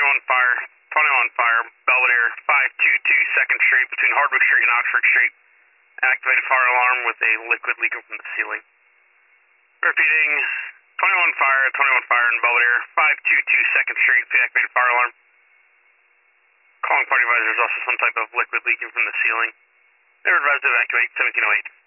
21 fire, 21 fire, Belvedere 522 2nd Street between Hardwick Street and Oxford Street. Activated fire alarm with a liquid leaking from the ceiling. Repeating, 21 fire in Belvedere 522 2nd Street, activated fire alarm. Calling party advisor, there's also some type of liquid leaking from the ceiling. They're advised to evacuate 1708.